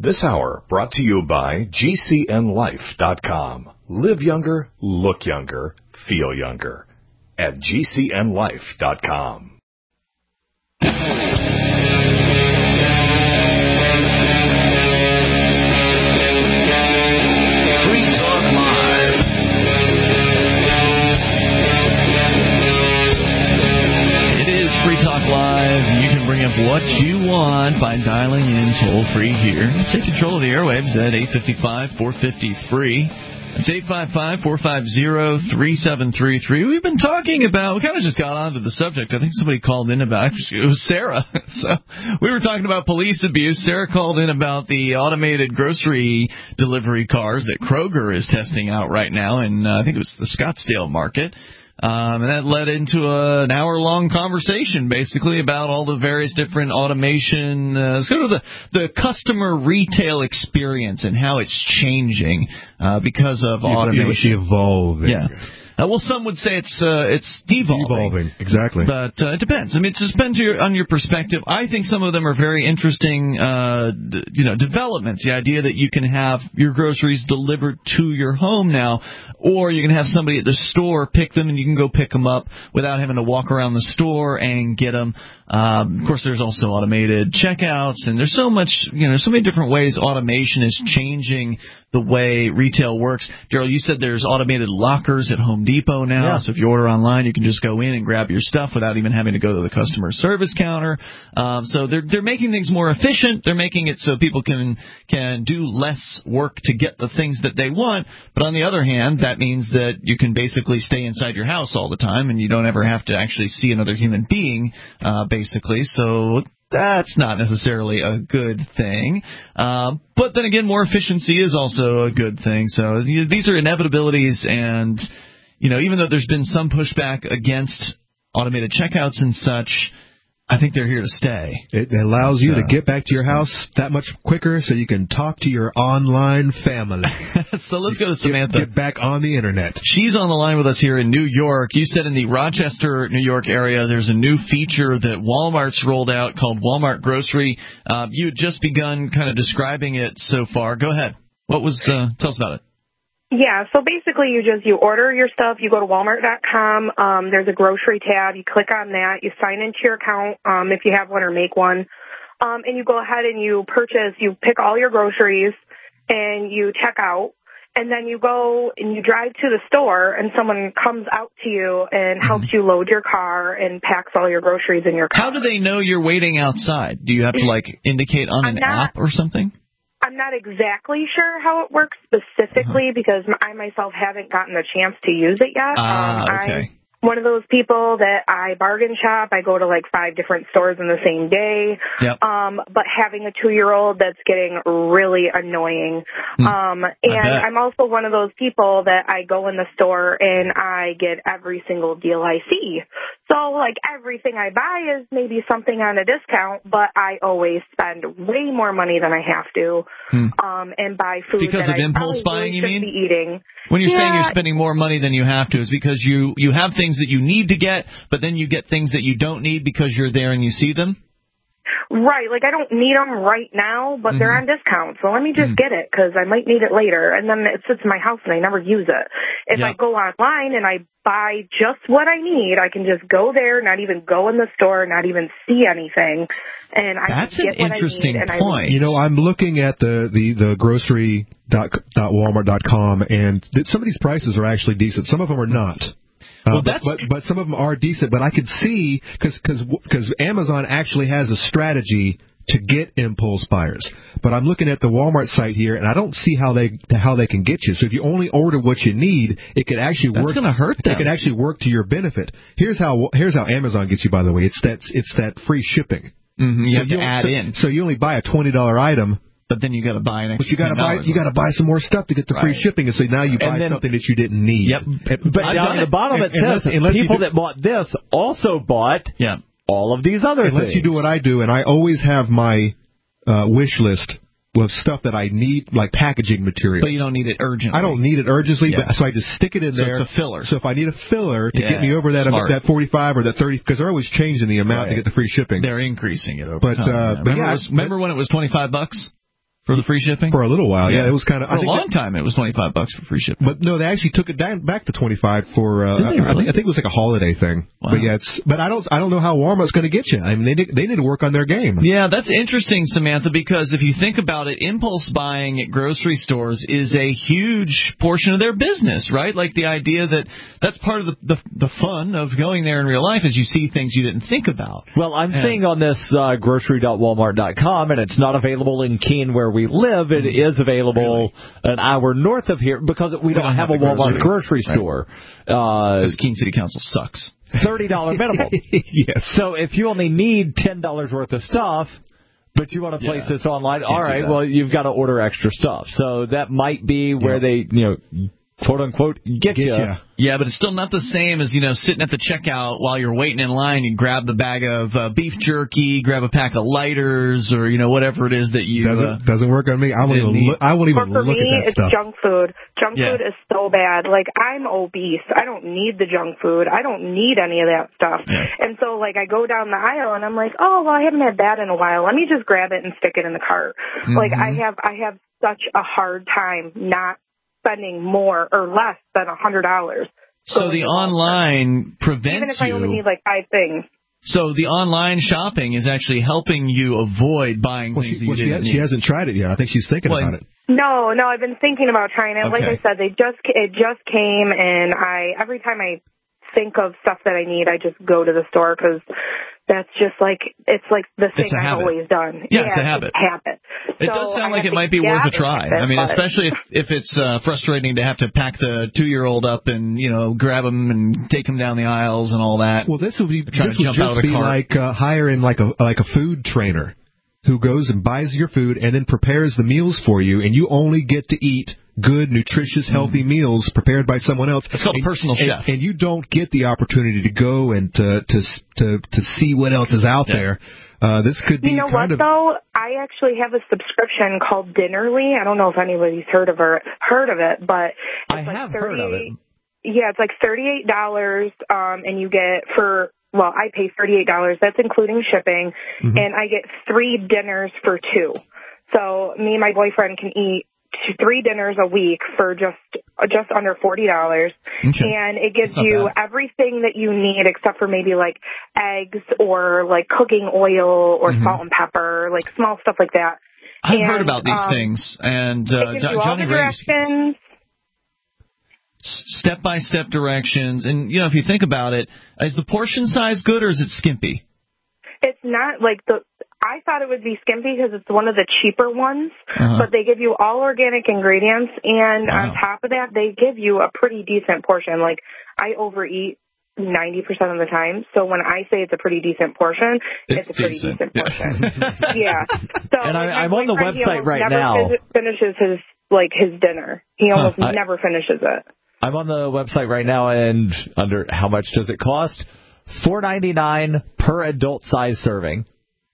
This hour brought to you by GCNLife.com. Live younger, look younger, feel younger. At GCNLife.com. Free Talk Live. It is Free Talk Live. You can bring up what you want by dialing in toll-free here. Take control of the airwaves at 855-450-FREE. It's 855-450-3733. We've been talking about, we kind of just got onto the subject. I think somebody called in about, it was Sarah. So we were talking about police abuse. Sarah called in about the automated grocery delivery cars that Kroger is testing out right now in, I think it was the Scottsdale market. And that led into an hour-long conversation, basically, about all the various different automation, sort of the customer retail experience and how it's changing because of automation. Evolving. Yeah. Well, some would say it's devolving. Exactly. But it depends. I mean, it depends on your perspective. I think some of them are very interesting, developments. The idea that you can have your groceries delivered to your home now, or you can have somebody at the store pick them and you can go pick them up without having to walk around the store and get them. Of course, there's also automated checkouts, and there's so much, so many different ways automation is changing the way retail works. Daryl, you said there's automated lockers at Home Depot now, yeah. So if you order online, you can just go in and grab your stuff without even having to go to the customer service counter. So they're making things more efficient. They're making it so people can do less work to get the things that they want. But on the other hand, that means that you can basically stay inside your house all the time, and you don't ever have to actually see another human being, basically. So that's not necessarily a good thing. But then again, more efficiency is also a good thing. So these are inevitabilities, and even though there's been some pushback against automated checkouts and such, I think they're here to stay. It allows you to get back to your house that much quicker so you can talk to your online family. So let's go to Samantha. Get back on the Internet. She's on the line with us here in New York. You said in the Rochester, New York area, there's a new feature that Walmart's rolled out called Walmart Grocery. You had just begun kind of describing it so far. Go ahead. Tell us about it. Yeah, so basically you order your stuff, you go to Walmart.com, there's a grocery tab, you click on that, you sign into your account if you have one or make one, and you go ahead and you pick all your groceries and you check out, and then you go and you drive to the store and someone comes out to you and helps you load your car and packs all your groceries in your car. How do they know you're waiting outside? Do you have to indicate on an app or something? I'm not exactly sure how it works specifically because I myself haven't gotten a chance to use it yet. Okay. I'm one of those people that I bargain shop. I go to 5 different stores in the same day. Yep. But having a 2-year-old, that's getting really annoying. And I'm also one of those people that I go in the store and I get every single deal I see. So, everything I buy is maybe something on a discount, but I always spend way more money than I have to and buy food because that of I impulse buying, really you mean? be eating. When you're saying you're spending more money than you have to, is because you have things that you need to get, but then you get things that you don't need because you're there and you see them? Right, I don't need them right now, but they're on discount, so let me just get it, because I might need it later, and then it sits in my house and I never use it. If I go online and I buy just what I need, I can just go there, not even go in the store, not even see anything, and I can get what I need. That's an interesting point. I'm looking at the grocery.walmart.com, and some of these prices are actually decent. Some of them are not. But some of them are decent. But I could see, because Amazon actually has a strategy to get impulse buyers. But I'm looking at the Walmart site here, and I don't see how they can get you. So if you only order what you need, it could actually work. That's going to hurt them. It could actually work to your benefit. Here's how Amazon gets you, by the way. It's that free shipping. You have to add in. So you only buy a $20 item. But then you got to buy an extra. But you got to buy some more stuff to get the free shipping, and so now you buy something that you didn't need. Yep. But down at the bottom it says people that bought this also bought all of these other things. Unless you do what I do, and I always have my wish list with stuff that I need, like packaging material. But you don't need it urgently. I don't need it urgently, so I just stick it in there. So it's a filler. So if I need a filler to get me over that 45 or that 30, because they're always changing the amount to get the free shipping. They're increasing it over time. Remember when it was $25? For the free shipping? For a little while, yeah. It was kind of for a long time. It was $25 for free shipping. But no, they actually took it back to $25 for. I think it was like a holiday thing. Wow. But yeah, I don't know how Walmart's going to get you. I mean, they need to work on their game. Yeah, that's interesting, Samantha, because if you think about it, impulse buying at grocery stores is a huge portion of their business, right? Like the idea that's part of the fun of going there in real life is you see things you didn't think about. Well, I'm seeing on this grocery.walmart.com, and it's not available in Keene where we live. It is available an hour north of here because we don't have a Walmart grocery store. Because Keene City Council sucks. $30 minimum. Yes. So if you only need $10 worth of stuff, but you want to place this online, all right, well, you've got to order extra stuff. So that might be where they, quote unquote, get you. Yeah, but it's still not the same as, sitting at the checkout while you're waiting in line. You grab the bag of beef jerky, grab a pack of lighters, or, whatever it is that you... Doesn't work on me. I won't even look at that stuff. For me, it's junk food. Junk food is so bad. Like, I'm obese. I don't need the junk food. I don't need any of that stuff. Yeah. And so, like, I go down the aisle, and I'm like, oh, well, I haven't had that in a while. Let me just grab it and stick it in the cart. Mm-hmm. Like, I have such a hard time not spending more or less than $100. So the online prevents you... Even if I only need like 5 things. So the online shopping is actually helping you avoid buying things that you didn't need. She hasn't tried it yet. I think she's thinking about it. No, I've been thinking about trying it. Okay. Like I said, it just came, and every time I think of stuff that I need, I just go to the store because that's just like, it's like the thing I've always done. Yeah, it's a habit. It does sound like it might be worth a try. I mean, especially if it's frustrating to have to pack the 2-year-old up and, grab them and take them down the aisles and all that. Well, this would just be like hiring like a food trainer who goes and buys your food and then prepares the meals for you, and you only get to eat good, nutritious, healthy meals prepared by someone else. It's called a personal chef. And you don't get the opportunity to go and to see what else is out there. This could be though? I actually have a subscription called Dinnerly. I don't know if anybody's heard of it, but I have heard of it. Yeah, it's like $38, and you get Well, I pay $38. That's including shipping, and I get 3 dinners for 2. So me and my boyfriend can eat 3 dinners a week for just under $40, and it gives you everything that you need except for maybe like eggs or like cooking oil or salt and pepper, like small stuff like that. I've heard about these things, and it gives you all the directions. Step-by-step directions, and if you think about it, is the portion size good or is it skimpy? It's not like I thought it would be skimpy because it's one of the cheaper ones, but they give you all organic ingredients, and on top of that, they give you a pretty decent portion. Like, I overeat 90% of the time, so when I say it's a pretty decent portion, it's a pretty decent portion. Yeah. So, and I'm on the website right now. Finishes his dinner. He almost never finishes it. I'm on the website right now, and under how much does it cost? $4.99 per adult size serving.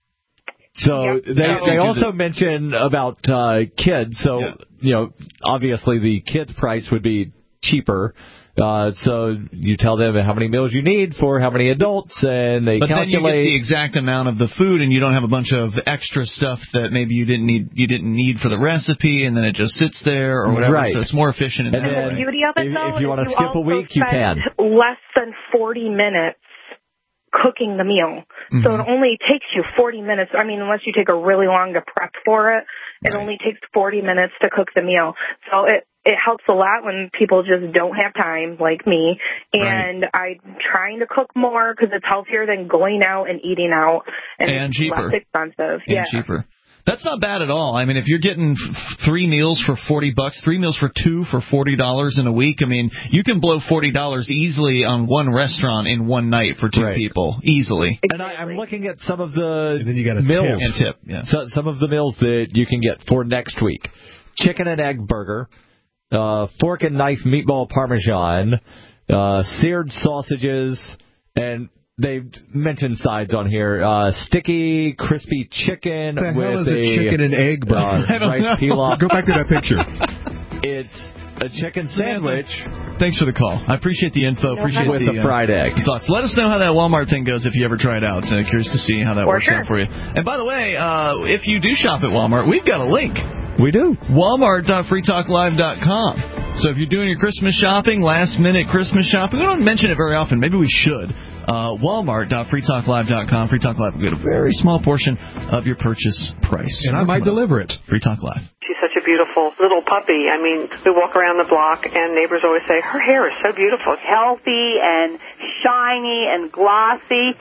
So they also mention about kids. So obviously the kids price would be cheaper. So you tell them how many meals you need for how many adults, and they calculate. But then you get the exact amount of the food, and you don't have a bunch of extra stuff that maybe you didn't need for the recipe, and then it just sits there or whatever. Right. So it's more efficient. And the beauty of it, though, if you want to skip a week, you can. Less than 40 minutes cooking the meal. So it only takes you 40 minutes. I mean, unless you take a really long to prep for it, it only takes 40 minutes to cook the meal. So it helps a lot when people just don't have time, like me. And I'm trying to cook more because it's healthier than going out and eating out. And it's cheaper. Less expensive. And cheaper. That's not bad at all. I mean, if you're getting 3 meals for $40, 3 meals for 2 for $40 in a week, I mean, you can blow $40 easily on one restaurant in one night for 2 people, easly. Exactly. And I'm looking at some of the and then you got a meals. And tip, yeah. So, some of the meals that you can get for next week. Chicken and egg burger, fork and knife meatball parmesan, seared sausages, and they've mentioned sides on here. Sticky, crispy chicken with a chicken and egg burger. Rice pilaf. Go back to that picture. It's a chicken sandwich. Thanks for the call. I appreciate the info. Appreciate with a fried egg. Thoughts. Let us know how that Walmart thing goes if you ever try it out. Curious to see how that works out for you. And by the way, if you do shop at Walmart, we've got a link We do. Walmart.freetalklive.com. So if you're doing your Christmas shopping, last-minute Christmas shopping, we don't mention it very often. Maybe we should. Walmart.freetalklive.com. Free Talk Live will get a very small portion of your purchase price. And I might deliver it. Free Talk Live. She's such a beautiful little puppy. I mean, we walk around the block, and neighbors always say, her hair is so beautiful. Healthy and shiny and glossy.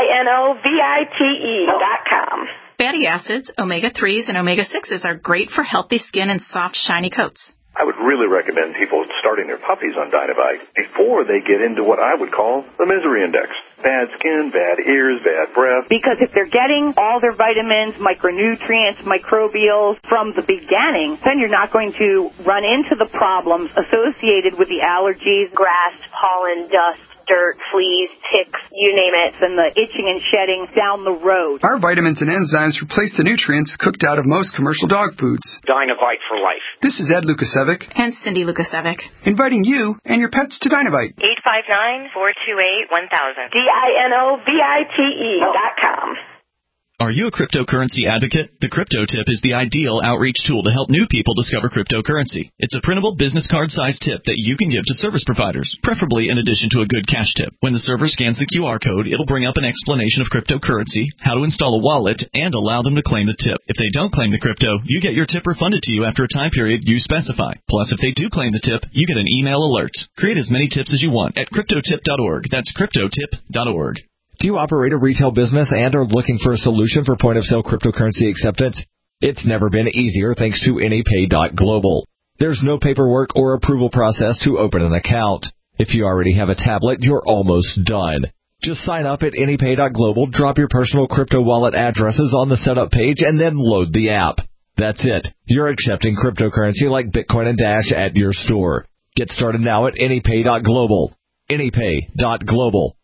DINOVITE.com. Fatty acids, omega-3s, and omega-6s are great for healthy skin and soft, shiny coats. I would really recommend people starting their puppies on Dynovite before they get into what I would call the misery index. Bad skin, bad ears, bad breath. Because if they're getting all their vitamins, micronutrients, microbials from the beginning, then you're not going to run into the problems associated with the allergies, grass, pollen, dust, dirt, fleas, ticks, you name it, and the itching and shedding down the road. Our vitamins and enzymes replace the nutrients cooked out of most commercial dog foods. Dynovite for life. This is Ed Lukasevic. And Cindy Lukasevic. Inviting you and your pets to Dynovite. 859-428-1000. DINOVITE.com. Are you a cryptocurrency advocate? The Crypto Tip is the ideal outreach tool to help new people discover cryptocurrency. It's a printable business card-sized tip that you can give to service providers, preferably in addition to a good cash tip. When the server scans the QR code, it'll bring up an explanation of cryptocurrency, how to install a wallet, and allow them to claim the tip. If they don't claim the crypto, you get your tip refunded to you after a time period you specify. Plus, if they do claim the tip, you get an email alert. Create as many tips as you want at cryptotip.org. That's cryptotip.org. Do you operate a retail business and are looking for a solution for point-of-sale cryptocurrency acceptance? It's never been easier thanks to AnyPay.global. There's no paperwork or approval process to open an account. If you already have a tablet, you're almost done. Just sign up at AnyPay.global, drop your personal crypto wallet addresses on the setup page, and then load the app. That's it. You're accepting cryptocurrency like Bitcoin and Dash at your store. Get started now at AnyPay.global. AnyPay.global.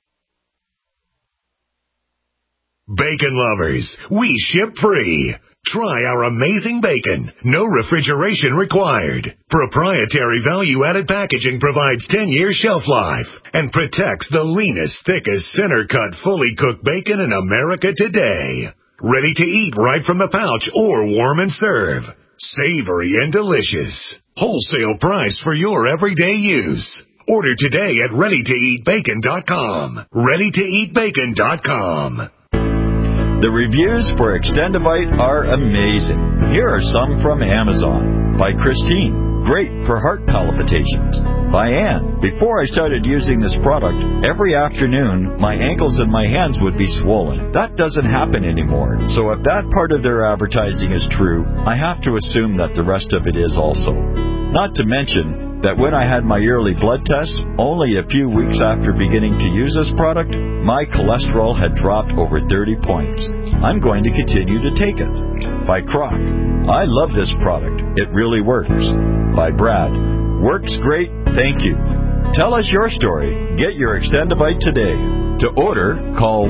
Bacon lovers, we ship free. Try our amazing bacon. No refrigeration required. Proprietary value-added packaging provides 10-year shelf life and protects the leanest, thickest, center-cut, fully cooked bacon in America today. Ready to eat right from the pouch or warm and serve. Savory and delicious. Wholesale price for your everyday use. Order today at ReadyToEatBacon.com. ReadyToEatBacon.com. The reviews for Extendivite are amazing. Here are some from Amazon. By Christine. Great for heart palpitations. By Ann. Before I started using this product, every afternoon my ankles and my hands would be swollen. That doesn't happen anymore. So if that part of their advertising is true, I have to assume that the rest of it is also. Not to mention that when I had my yearly blood test, only a few weeks after beginning to use this product, my cholesterol had dropped over 30 points. I'm going to continue to take it. By Croc. I love this product. It really works. By Brad. Works great. Thank you. Tell us your story. Get your Extendivite today. To order, call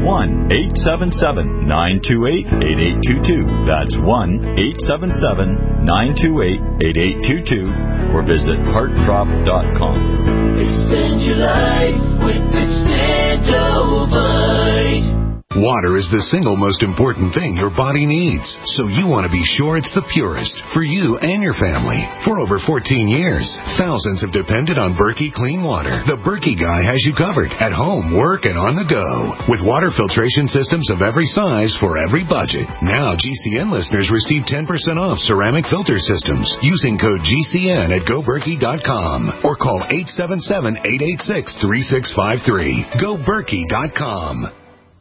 1-877-928-8822. That's 1-877-928-8822. Or visit heartdrop.com. Extend your life with Extendivite. Water is the single most important thing your body needs, so you want to be sure it's the purest for you and your family. For over 14 years, thousands have depended on Berkey Clean Water. The Berkey guy has you covered at home, work, and on the go. With water filtration systems of every size for every budget. Now GCN listeners receive 10% off ceramic filter systems using code GCN at GoBerkey.com or call 877-886-3653. GoBerkey.com.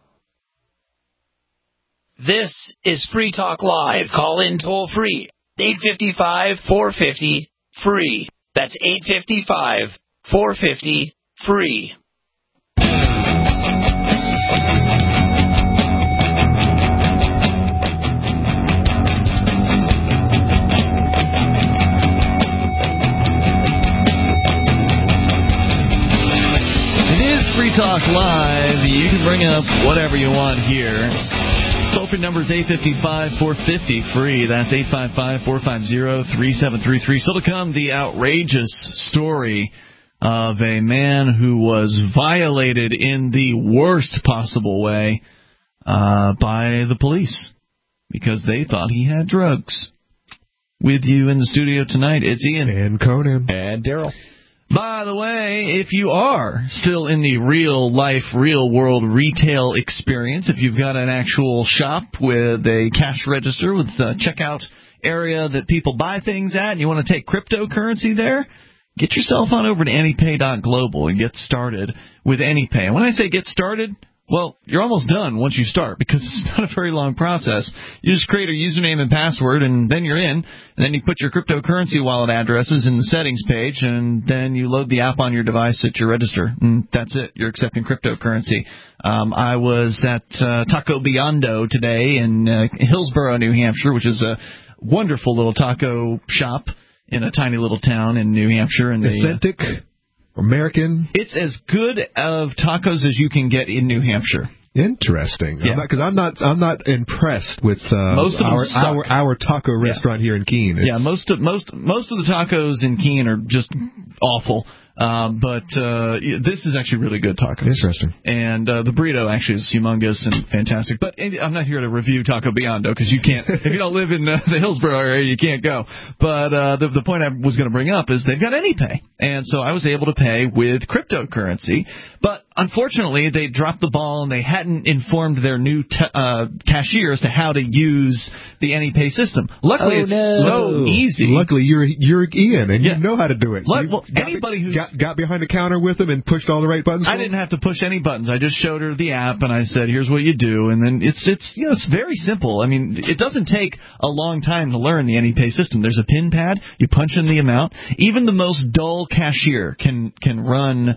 This is Free Talk Live. Call in toll free. 855-450-FREE. That's 855-450-FREE. It is Free Talk Live. You can bring up whatever you want here. Toll-free number is 855-450-FREE. That's 855-450-3733. Still to come, the outrageous story of a man who was violated in the worst possible way by the police because they thought he had drugs. With you in the studio tonight, it's Ian. And Conan. And Daryl. By the way, if you are still in the real-life, real-world retail experience, if you've got an actual shop with a cash register with a checkout area that people buy things at, and you want to take cryptocurrency there, get yourself on over to AnyPay.global and get started with AnyPay. And when I say get started, well, you're almost done once you start because it's not a very long process. You just create a username and password, and then you're in. And then you put your cryptocurrency wallet addresses in the settings page, and then you load the app on your device at your register. And that's it. You're accepting cryptocurrency. I was at Taco Biondo today in Hillsborough, New Hampshire, which is a wonderful little taco shop in a tiny little town in New Hampshire. And authentic, American. It's as good of tacos as you can get in New Hampshire. Interesting. Yeah. Because I'm not impressed with our taco restaurant here in Keene. Yeah, most of the tacos in Keene are just awful. But this is actually really good tacos. Interesting. And the burrito actually is humongous and fantastic. But I'm not here to review Taco Biondo because you can't. If you don't live in the Hillsborough area, you can't go. But the point I was going to bring up is they've got AnyPay. And so I was able to pay with cryptocurrency. But unfortunately, they dropped the ball and they hadn't informed their new cashier as to how to use the AnyPay system. Luckily, it's so easy. Luckily, you're Ian, and you know how to do it. So anybody who's got behind the counter with them and pushed all the right buttons. I didn't have to push any buttons. I just showed her the app and I said, "Here's what you do." And then it's very simple. I mean, it doesn't take a long time to learn the AnyPay system. There's a PIN pad. You punch in the amount. Even the most dull cashier can run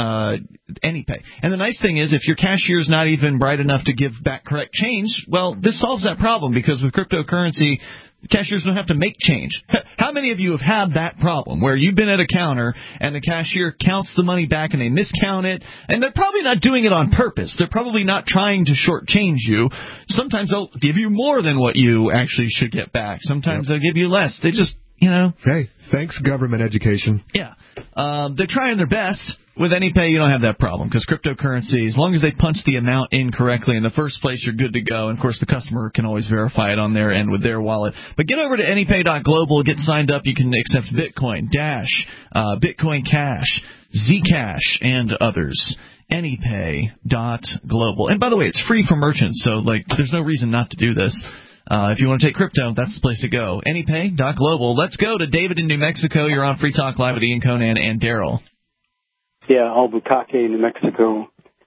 AnyPay. And the nice thing is, if your cashier's not even bright enough to give back correct change, well, this solves that problem because with cryptocurrency, cashiers don't have to make change. How many of you have had that problem where you've been at a counter and the cashier counts the money back and they miscount it, and they're probably not doing it on purpose. They're probably not trying to shortchange you. Sometimes they'll give you more than what you actually should get back. Sometimes they'll give you less. They just, Hey, thanks, government education. Yeah. They're trying their best. With AnyPay, you don't have that problem because cryptocurrency, as long as they punch the amount in correctly in the first place, you're good to go. And, of course, the customer can always verify it on their end with their wallet. But get over to AnyPay.global, get signed up. You can accept Bitcoin, Dash, Bitcoin Cash, Zcash, and others. AnyPay.global. And, by the way, it's free for merchants, so, there's no reason not to do this. If you want to take crypto, that's the place to go. AnyPay.global. Let's go to David in New Mexico. You're on Free Talk Live with Ian Conan and Daryl. Yeah, Albuquerque, New Mexico.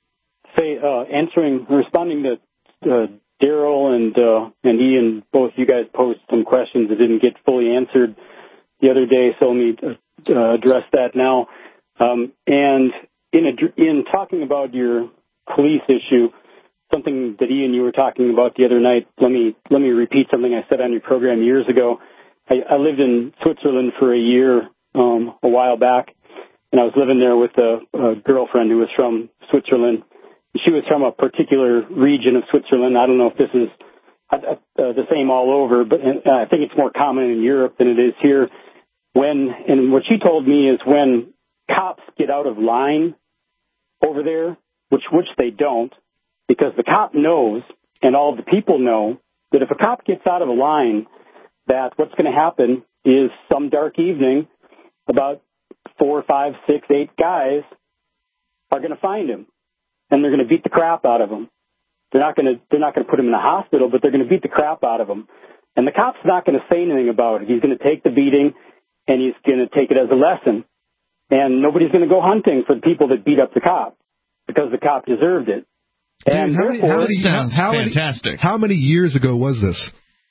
Responding to Daryl and Ian, both you guys posed some questions that didn't get fully answered the other day, so let me address that now. And in talking about your police issue, something that Ian, you were talking about the other night, let me repeat something I said on your program years ago. I lived in Switzerland for a year a while back. And I was living there with a girlfriend who was from Switzerland. She was from a particular region of Switzerland. I don't know if this is the same all over, but I think it's more common in Europe than it is here. And what she told me is when cops get out of line over there, which they don't, because the cop knows and all the people know that if a cop gets out of a line, that what's going to happen is some dark evening about 4, 5, 6, 8 guys are going to find him, and they're going to beat the crap out of him. They're not going to put him in a hospital, but they're going to beat the crap out of him. And the cop's not going to say anything about it. He's going to take the beating, and he's going to take it as a lesson. And nobody's going to go hunting for the people that beat up the cop because the cop deserved it. And fantastic. How many years ago was this?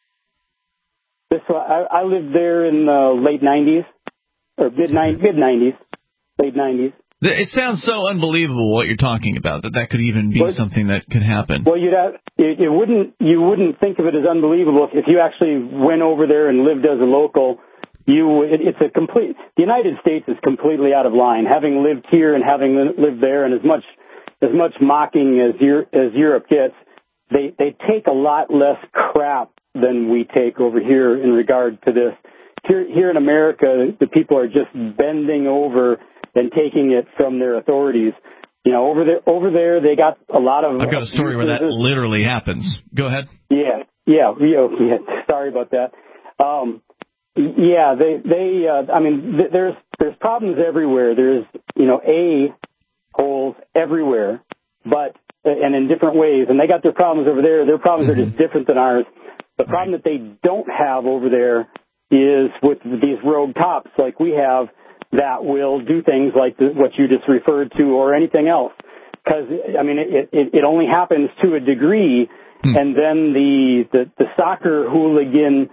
I lived there in the late 90s. Or mid-90s, late 90s. It sounds so unbelievable what you're talking about, that could even be something that could happen. Well, you wouldn't think of it as unbelievable if you actually went over there and lived as a local. The United States is completely out of line. Having lived here and having lived there, and as much mocking as Europe gets, they take a lot less crap than we take over here in regard to this. Here in America, the people are just bending over and taking it from their authorities. Over there, they got a lot of. I've got a story where that literally happens. Go ahead. Yeah. Sorry about that. Yeah, I mean, there's problems everywhere. There's, holes everywhere, and in different ways. And they got their problems over there. Their problems are just different than ours. The problem that they don't have over there is with these rogue cops like we have that will do things like what you just referred to or anything else. Because, I mean, it only happens to a degree, and then the soccer hooligan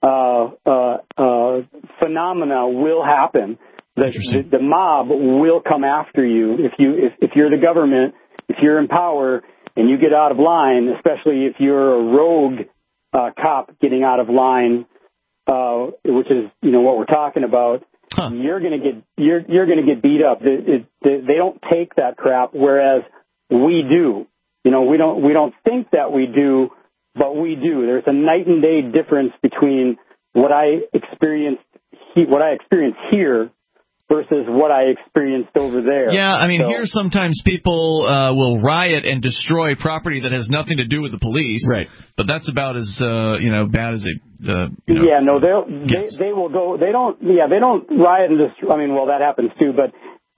phenomena will happen. The mob will come after you if you're the government, if you're in power, and you get out of line, especially if you're a rogue cop getting out of line, which is what we're talking about. You're gonna get beat up. They don't take that crap, whereas we do. We don't think that we do, but we do. There's a night and day difference between what I experienced here versus what I experienced over there. Yeah, I mean, here sometimes people will riot and destroy property that has nothing to do with the police. Right. But that's about as bad as it. Yeah, no, they will go. They don't riot and destroy. I mean, well, that happens too, but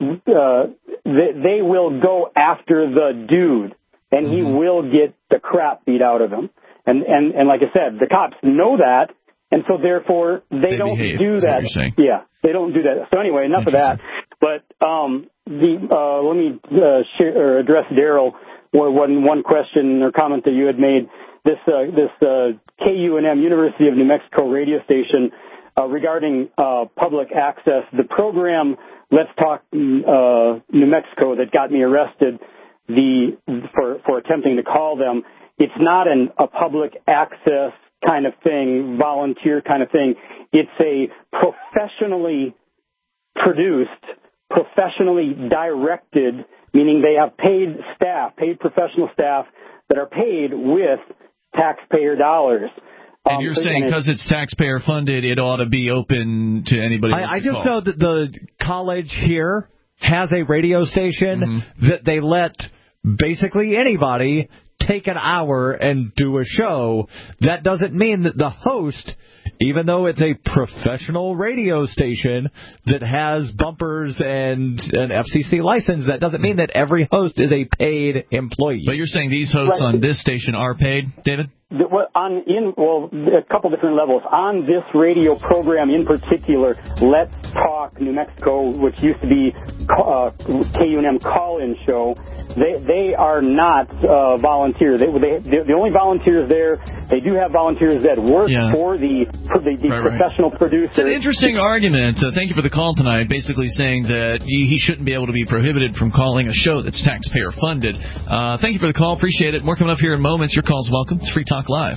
they will go after the dude, and he will get the crap beat out of him. And like I said, the cops know that. And so, therefore, they don't do that. Yeah, they don't do that. So, anyway, enough of that. But let me address Daryl. One question or comment that you had made. This KUNM, University of New Mexico radio station, regarding public access. The program Let's Talk New Mexico that got me arrested for attempting to call them. It's not a public access kind of thing, volunteer kind of thing. It's a professionally produced, professionally directed, meaning they have paid professional staff that are paid with taxpayer dollars. And you're saying because it's taxpayer funded, it ought to be open to anybody else I just know that the college here has a radio station that they let basically anybody take an hour and do a show. That doesn't mean that the host, even though it's a professional radio station that has bumpers and an FCC license, that doesn't mean that every host is a paid employee. But you're saying these hosts on this station are paid, David? A couple different levels. On this radio program in particular, Let's Talk New Mexico, which used to be KUNM call-in show, they are not volunteers. The only volunteers there, they do have volunteers that work for the professional producers. It's an interesting argument. Thank you for the call tonight, basically saying that he shouldn't be able to be prohibited from calling a show that's taxpayer funded. Thank you for the call. Appreciate it. More coming up here in moments. Your call's welcome. It's Free Talk Live.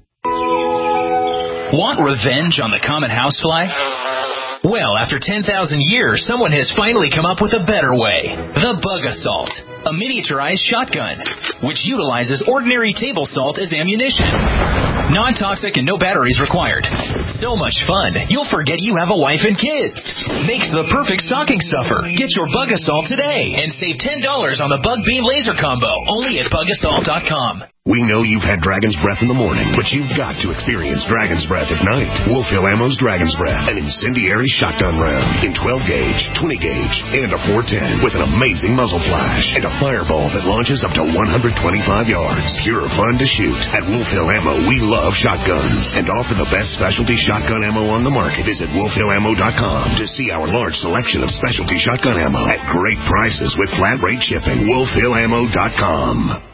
Want revenge on the common housefly? Well, after 10,000 years, someone has finally come up with a better way. The Bug Assault, a miniaturized shotgun, which utilizes ordinary table salt as ammunition. Non-toxic and no batteries required. So much fun, you'll forget you have a wife and kids. Makes the perfect stocking stuffer. Get your Bug Assault today and save $10 on the Bug Beam Laser Combo, only at BugAssault.com. We know you've had Dragon's Breath in the morning, but you've got to experience Dragon's Breath at night. Wolf Hill Ammo's Dragon's Breath, an incendiary shotgun round in 12-gauge, 20-gauge, and a 410 with an amazing muzzle flash and a fireball that launches up to 125 yards. Pure fun to shoot. At Wolf Hill Ammo, we love shotguns and offer the best specialty shotgun ammo on the market. Visit wolfhillammo.com to see our large selection of specialty shotgun ammo at great prices with flat rate shipping. wolfhillammo.com.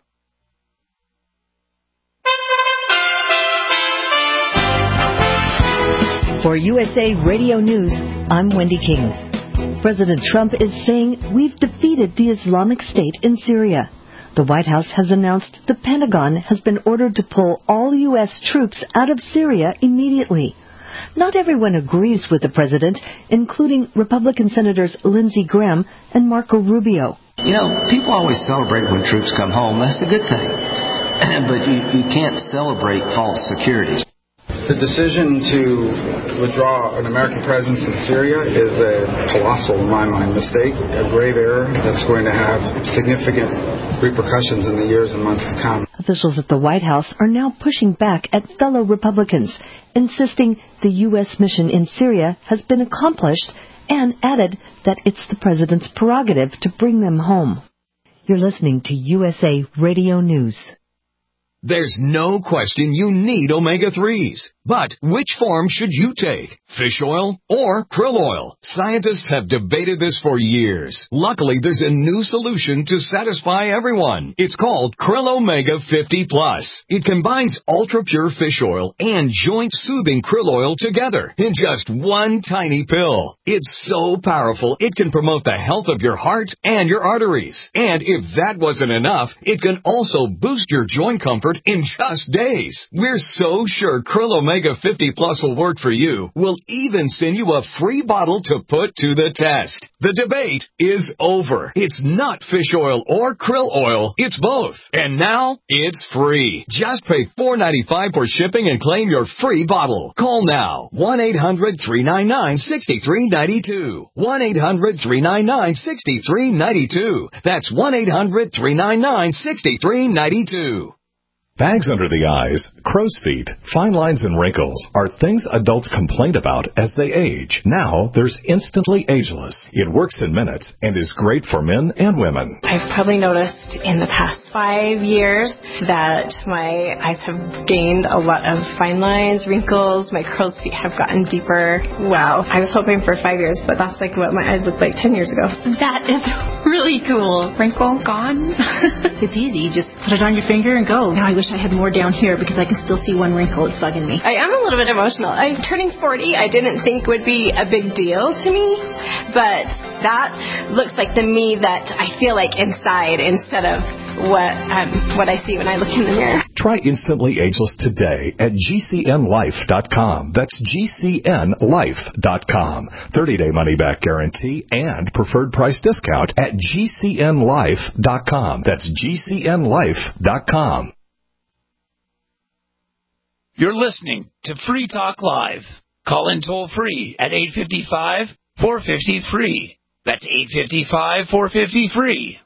For USA Radio News, I'm Wendy King. President Trump is saying we've defeated the Islamic State in Syria. The White House has announced the Pentagon has been ordered to pull all U.S. troops out of Syria immediately. Not everyone agrees with the president, including Republican Senators Lindsey Graham and Marco Rubio. People always celebrate when troops come home. That's a good thing. But you can't celebrate false security. The decision to withdraw an American presence in Syria is a colossal, in my mind, mistake, a grave error that's going to have significant repercussions in the years and months to come. Officials at the White House are now pushing back at fellow Republicans, insisting the U.S. mission in Syria has been accomplished, and added that it's the president's prerogative to bring them home. You're listening to USA Radio News. There's no question you need omega-3s. But which form should you take? Fish oil or krill oil? Scientists have debated this for years. Luckily, there's a new solution to satisfy everyone. It's called Krill Omega 50 Plus. It combines ultra-pure fish oil and joint-soothing krill oil together in just one tiny pill. It's so powerful, it can promote the health of your heart and your arteries. And if that wasn't enough, it can also boost your joint comfort in just days. We're so sure Krill Omega 50 Plus will work for you. We'll even send you a free bottle to put to the test. The debate is over. It's not fish oil or krill oil. It's both. And now it's free. Just pay $4.95 for shipping and claim your free bottle. Call now. 1-800-399-6392. 1-800-399-6392. That's 1-800-399-6392. Bags under the eyes, crow's feet, fine lines and wrinkles are things adults complain about as they age. Now there's Instantly Ageless. It works in minutes and is great for men and women. I've probably noticed in the past 5 years that my eyes have gained a lot of fine lines, wrinkles, my crow's feet have gotten deeper. Wow. I was hoping for 5 years, but that's like what my eyes looked like 10 years ago. That is really cool. Wrinkle gone. It's easy. You just put it on your finger and go. Now I wish I had more down here because I can still see one wrinkle. It's bugging me. I am a little bit emotional. I'm turning 40. I didn't think would be a big deal to me, but that looks like the me that I feel like inside instead of what I see when I look in the mirror. Try Instantly Ageless today at GCNLife.com. That's GCNLife.com. 30-day money-back guarantee and preferred price discount at GCNLife.com. That's GCNLife.com. You're listening to Free Talk Live. Call in toll-free at 855-450-FREE. That's 855-450-FREE.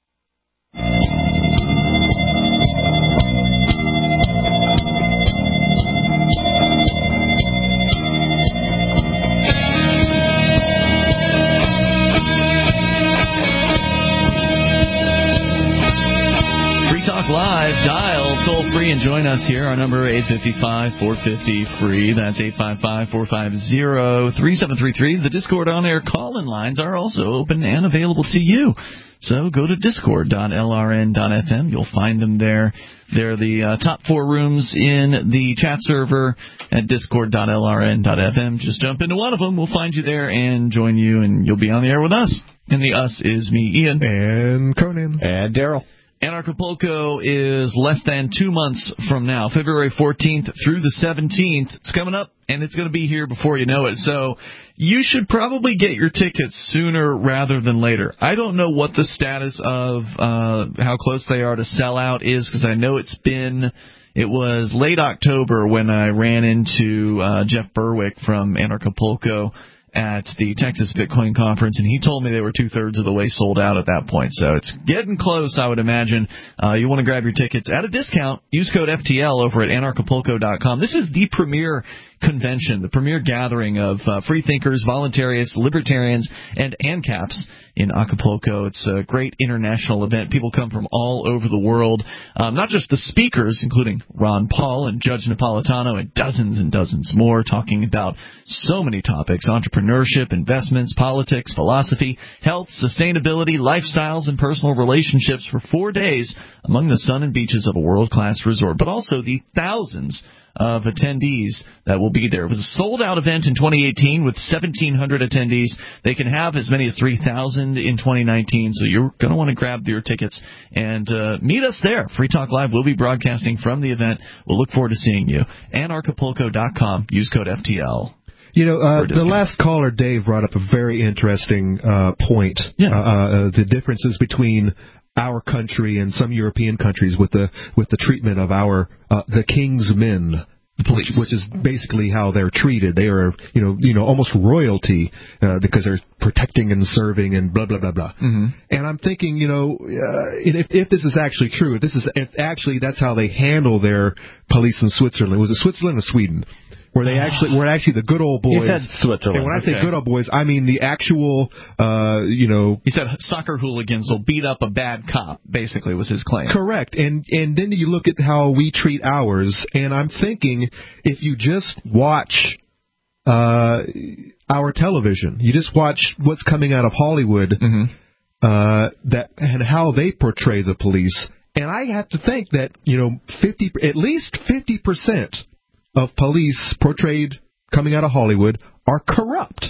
Live, dial toll-free and join us here. Our number 855-450-FREE. That's 855-450-3733. The Discord on-air call-in lines are also open and available to you. So go to discord.lrn.fm. You'll find them there. They're the top 4 rooms in the chat server at discord.lrn.fm. Just jump into one of them. We'll find you there and join you, and you'll be on the air with us. And the us is me, Ian. And Conan. And Daryl. Anarchapulco is less than 2 months from now, February 14th through the 17th. It's coming up, and it's going to be here before you know it. So you should probably get your tickets sooner rather than later. I don't know what the status of how close they are to sell out is, because I know it was late October when I ran into Jeff Berwick from Anarchapulco at the Texas Bitcoin Conference, and he told me they were 2/3 of the way sold out at that point. So it's getting close, I would imagine. You want to grab your tickets at a discount. Use code FTL over at anarchapulco.com. This is the premier convention, the premier gathering of free thinkers, voluntarists, libertarians, and ANCAPs in Acapulco. It's a great international event. People come from all over the world, not just the speakers, including Ron Paul and Judge Napolitano and dozens more, talking about so many topics: entrepreneurship, investments, politics, philosophy, health, sustainability, lifestyles, and personal relationships for 4 days among the sun and beaches of a world-class resort, but also the thousands of attendees that will be there. It was a sold-out event in 2018 with 1,700 attendees. They can have as many as 3,000 in 2019, so you're going to want to grab your tickets and meet us there. Free Talk Live will be broadcasting from the event. We'll look forward to seeing you. Anarchapulco.com. Use code FTL. You know, the last caller, Dave, brought up a very interesting point. Yeah. The differences between our country and some European countries with the treatment of our the king's men. police, which is basically how they're treated. They are, almost royalty because they're protecting and serving and blah blah blah blah. Mm-hmm. And I'm thinking, if this is actually true, if actually that's how they handle their police in Switzerland. Was it Switzerland or Sweden? Where actually the good old boys. You said Switzerland. And when I say good old boys, I mean the actual, He said soccer hooligans will beat up a bad cop, basically, was his claim. Correct. And then you look at how we treat ours, and I'm thinking, if you just watch our television, you just watch what's coming out of Hollywood, mm-hmm. And how they portray the police, and I have to think that, at least 50% of police portrayed coming out of Hollywood are corrupt.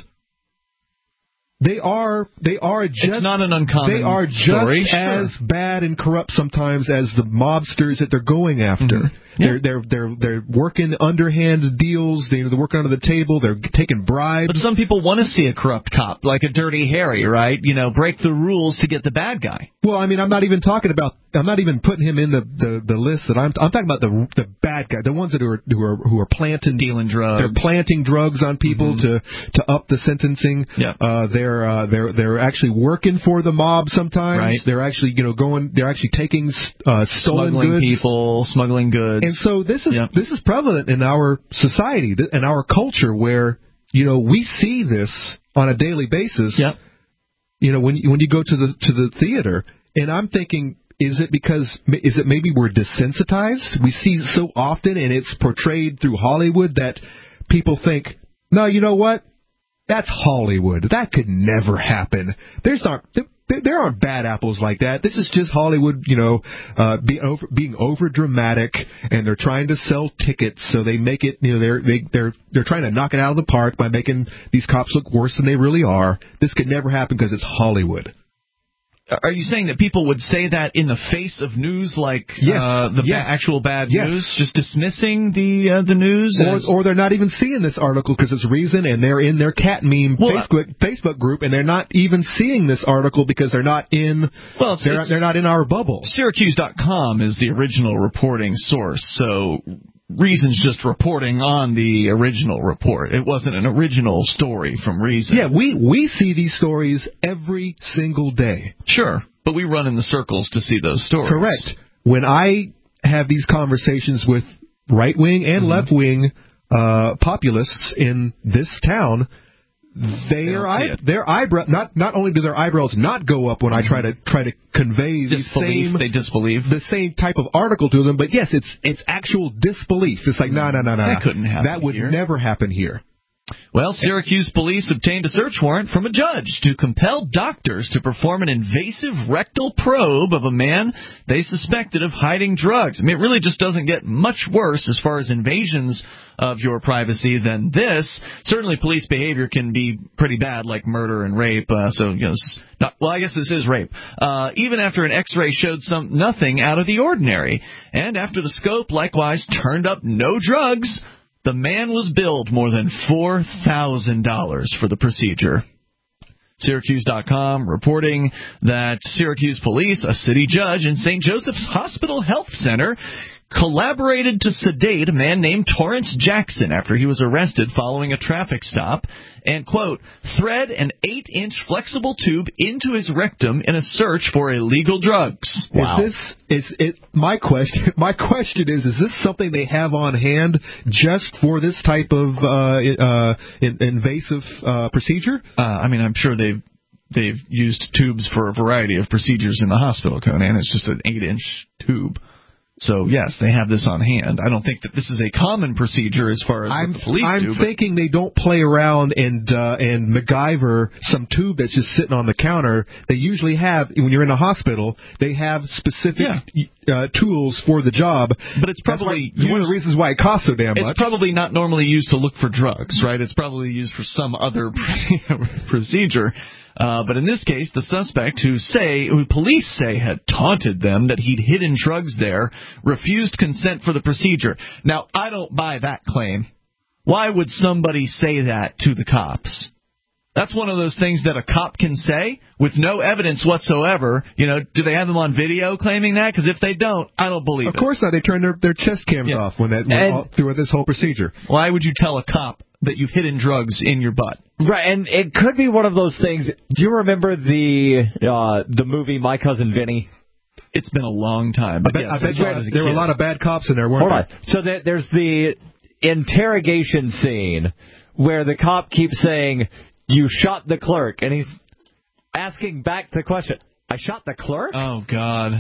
They are just. It's not an uncommon They are just story, as bad and corrupt sometimes as the mobsters that they're going after. Mm-hmm. Yeah. They're working underhand deals. They're working under the table. They're taking bribes. But some people want to see a corrupt cop, like a Dirty Harry, right? Break the rules to get the bad guy. Well, I mean, I'm not even putting him in the list that I'm talking about the bad guy, the ones that who are planting, dealing drugs. They're planting drugs on people mm-hmm. to up the sentencing. Yeah. They're actually working for the mob sometimes. Right. They're actually they're actually taking stolen smuggling goods. people, smuggling goods. And so this is prevalent in our society, in our culture, where we see this on a daily basis. Yep. When you go to the theater, and I'm thinking, is it maybe we're desensitized? We see so often, and it's portrayed through Hollywood that people think, no, you know what? That's Hollywood. That could never happen. There aren't bad apples like that. This is just Hollywood, being over dramatic, and they're trying to sell tickets, so they make it, they're trying to knock it out of the park by making these cops look worse than they really are. This could never happen because it's Hollywood. Are you saying that people would say that in the face of news like actual bad news, just dismissing the news? Or they're not even seeing this article because it's Reason, and they're in their cat meme Facebook group, and they're not even seeing this article because they're not in they're not in our bubble. Syracuse.com is the original reporting source, so Reason's just reporting on the original report. It wasn't an original story from Reason. Yeah, we see these stories every single day. Sure, but we run in the circles to see those stories. Correct. When I have these conversations with right-wing and mm-hmm. left-wing populists in this town, their eyebrow not only do their eyebrows not go up when I try to convey they disbelieve the same type of article to them, but yes, it's actual disbelief. It's like no, that couldn't happen. That would never happen here. Well, Syracuse police obtained a search warrant from a judge to compel doctors to perform an invasive rectal probe of a man they suspected of hiding drugs. I mean, it really just doesn't get much worse as far as invasions of your privacy than this. Certainly police behavior can be pretty bad, like murder and rape. I guess this is rape. Even after an x-ray showed nothing out of the ordinary. And after the scope likewise turned up no drugs, the man was billed more than $4,000 for the procedure. Syracuse.com reporting that Syracuse police, a city judge in St. Joseph's Hospital Health Center, collaborated to sedate a man named Torrance Jackson after he was arrested following a traffic stop and, quote, thread an 8-inch flexible tube into his rectum in a search for illegal drugs. Wow. My question is this something they have on hand just for this type of invasive procedure? I'm sure they've used tubes for a variety of procedures in the hospital, Conan. It's just an 8-inch tube. So, yes, they have this on hand. I don't think that this is a common procedure as far as what the police do. I'm thinking they don't play around and MacGyver some tube that's just sitting on the counter. They usually have, when you're in a hospital, they have specific tools for the job. But it's probably one of the reasons why it costs so damn much. It's probably not normally used to look for drugs, right? It's probably used for some other procedure. But in this case, the suspect, who police say had taunted them that he'd hidden drugs there, refused consent for the procedure. Now, I don't buy that claim. Why would somebody say that to the cops? That's one of those things that a cop can say with no evidence whatsoever. Do they have them on video claiming that? Because if they don't, I don't believe it. Of course not. They turn their chest cams off when through this whole procedure. Why would you tell a cop that you've hidden drugs in your butt? Right, and it could be one of those things. Do you remember the movie My Cousin Vinny? It's been a long time. But I bet there were a lot of bad cops in there, weren't there? Hold on. So there's the interrogation scene where the cop keeps saying, "You shot the clerk," and he's asking back the question, "I shot the clerk?" Oh, God.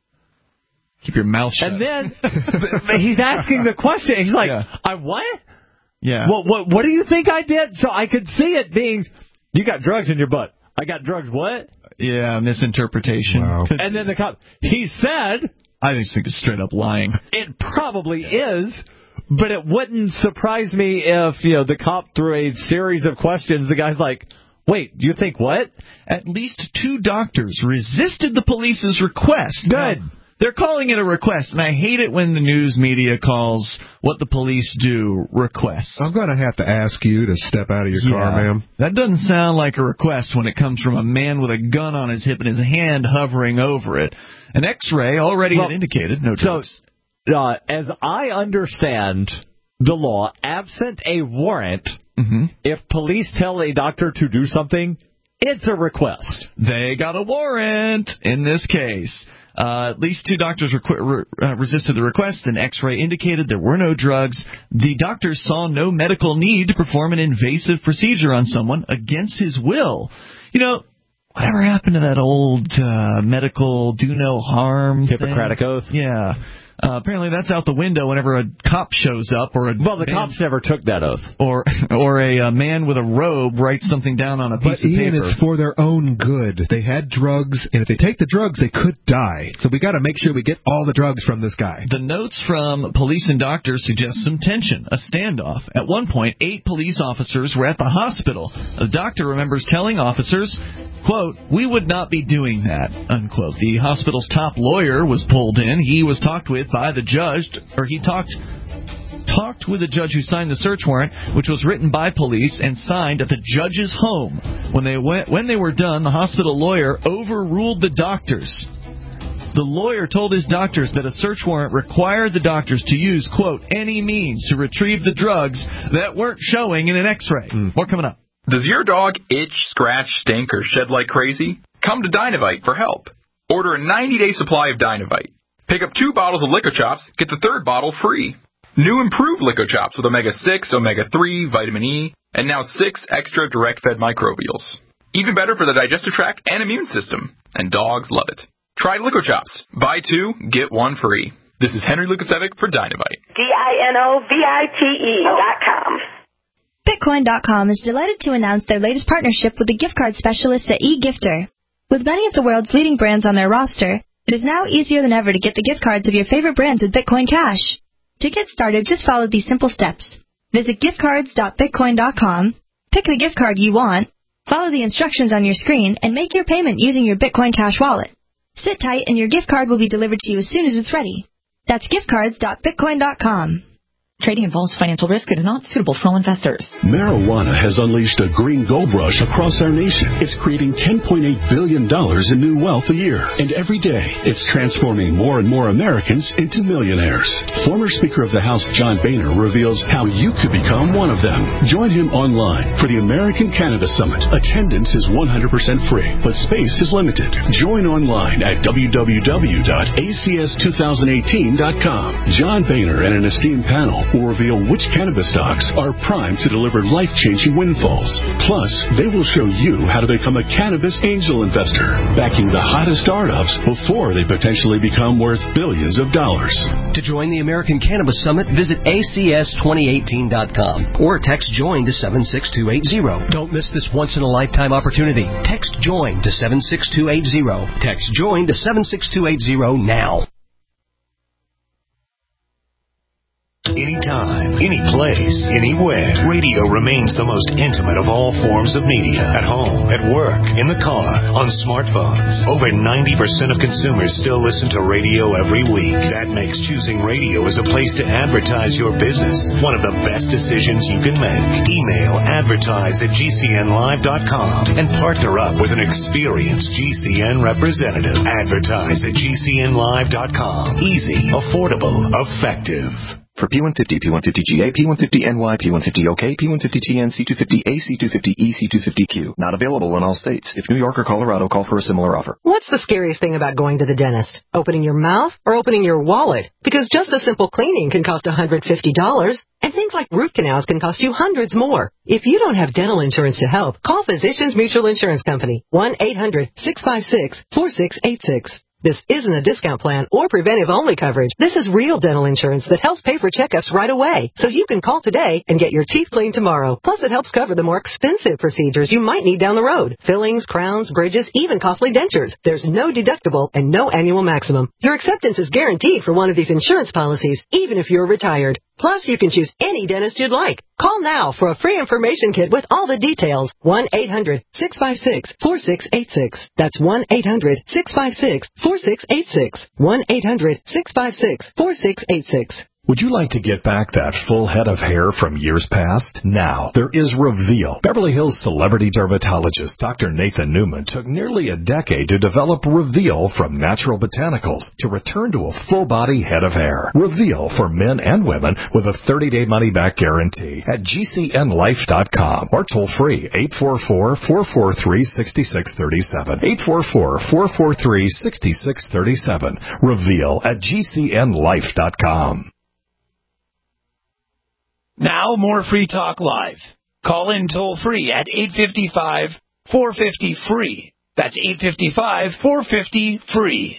Keep your mouth shut. And then he's asking the question. He's like, "I what?" Yeah. Well, what do you think I did? So I could see it being, "You got drugs in your butt." I got drugs what? Yeah, misinterpretation. Wow. And then the cop, he said... I just think it's straight up lying. It probably is, but it wouldn't surprise me if, the cop threw a series of questions. The guy's like, "Wait, you think what?" At least 2 doctors resisted the police's request. Good. Now, they're calling it a request, and I hate it when the news media calls what the police do requests. I'm going to have to ask you to step out of your car, ma'am. That doesn't sound like a request when it comes from a man with a gun on his hip and his hand hovering over it. An X-ray already had indicated no drugs. So, as I understand the law, absent a warrant, if police tell a doctor to do something, it's a request. They got a warrant in this case. At least 2 doctors resisted the request. An X-ray indicated there were no drugs. The doctors saw no medical need to perform an invasive procedure on someone against his will. Whatever happened to that old medical do no harm Hippocratic thing? oath? Yeah. Apparently that's out the window whenever a cop shows up, the cops never took that oath, or a man with a robe writes something down on a piece of paper. But it's for their own good. They had drugs, and if they take the drugs, they could die. So we got to make sure we get all the drugs from this guy. The notes from police and doctors suggest some tension, a standoff. At one point, 8 police officers were at the hospital. The doctor remembers telling officers, quote, "We would not be doing that," unquote. The hospital's top lawyer was pulled in. He was talked with by the judge, or he talked with the judge who signed the search warrant, which was written by police and signed at the judge's home. When they were done, the hospital lawyer overruled the doctors. The lawyer told his doctors that a search warrant required the doctors to use, quote, "any means to retrieve the drugs that weren't showing in an X-ray." More coming up. Does your dog itch, scratch, stink, or shed like crazy? Come to Dynavite for help. Order a 90-day supply of Dynavite. Pick up 2 bottles of Lico Chops, get the 3rd bottle free. New improved Lico Chops with Omega-6, Omega-3, Vitamin E, and now 6 extra direct-fed microbials. Even better for the digestive tract and immune system. And dogs love it. Try Lico Chops. Buy 2, get 1 free. This is Henry Lukasevic for Dynavite. DINOVITE.com. Bitcoin.com is delighted to announce their latest partnership with the gift card specialists at eGifter. With many of the world's leading brands on their roster, it is now easier than ever to get the gift cards of your favorite brands with Bitcoin Cash. To get started, just follow these simple steps. Visit giftcards.bitcoin.com, pick the gift card you want, follow the instructions on your screen, and make your payment using your Bitcoin Cash wallet. Sit tight and your gift card will be delivered to you as soon as it's ready. That's giftcards.bitcoin.com. Trading involves financial risk and is not suitable for all investors. Marijuana has unleashed a green gold rush across our nation. It's creating $10.8 billion in new wealth a year. And every day, it's transforming more and more Americans into millionaires. Former Speaker of the House John Boehner reveals how you could become one of them. Join him online for the American Cannabis Summit. Attendance is 100% free, but space is limited. Join online at www.acs2018.com. John Boehner and an esteemed panel will reveal which cannabis stocks are primed to deliver life-changing windfalls. Plus, they will show you how to become a cannabis angel investor, backing the hottest startups before they potentially become worth billions of dollars. To join the American Cannabis Summit, visit acs2018.com or text JOIN to 76280. Don't miss this once-in-a-lifetime opportunity. Text JOIN to 76280. Text JOIN to 76280 now. Anytime, any place, place, anywhere. Radio remains the most intimate of all forms of media. At home, at work, in the car, on smartphones. Over 90% of consumers still listen to radio every week. That makes choosing radio as a place to advertise your business one of the best decisions you can make. Email advertise@gcnlive.com and partner up with an experienced GCN representative. Advertise at GCNlive.com. Easy, affordable, effective. For P150, P150GA, P150NY, P150OK, P150TN, C250A, C250E, C250Q. Not available in all states. If New York or Colorado, call for a similar offer. What's the scariest thing about going to the dentist? Opening your mouth or opening your wallet? Because just a simple cleaning can cost $150, and things like root canals can cost you hundreds more. If you don't have dental insurance to help, call Physicians Mutual Insurance Company, 1-800-656-4686. This isn't a discount plan or preventive-only coverage. This is real dental insurance that helps pay for checkups right away. So you can call today and get your teeth cleaned tomorrow. Plus, it helps cover the more expensive procedures you might need down the road. Fillings, crowns, bridges, even costly dentures. There's no deductible and no annual maximum. Your acceptance is guaranteed for one of these insurance policies, even if you're retired. Plus, you can choose any dentist you'd like. Call now for a free information kit with all the details. 1-800-656-4686. That's 1-800-656-4686. 1-800-656-4686. Would you like to get back that full head of hair from years past? Now, there is Reveal. Beverly Hills celebrity dermatologist Dr. Nathan Newman took nearly a decade to develop Reveal from natural botanicals to return to a full-body head of hair. Reveal for men and women with a 30-day money-back guarantee at GCNlife.com or toll-free 844-443-6637. 844-443-6637. Reveal at GCNlife.com. Now more Free Talk Live. Call in toll-free at 855-450-FREE. That's 855-450-FREE.